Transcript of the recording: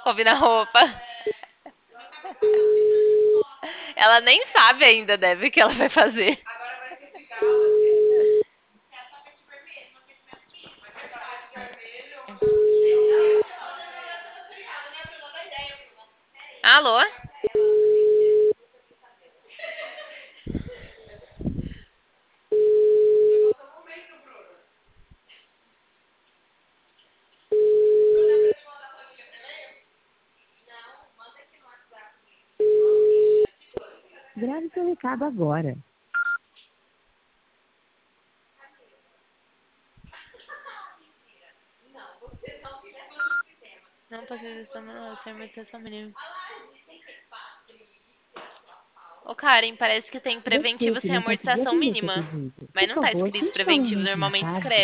Combina roupa. Ela nem sabe ainda, deve, o que ela vai fazer. Alô? Grave seu recado agora. Não posso ser manutenção mínima. Ô, Karen, parece que tem preventivo Desculpe, sem não consegui amortização atender seu mínima. pedido. Mas Por não tá favor, escrito tente dar um preventivo, momento mais normalmente tarde. escreve.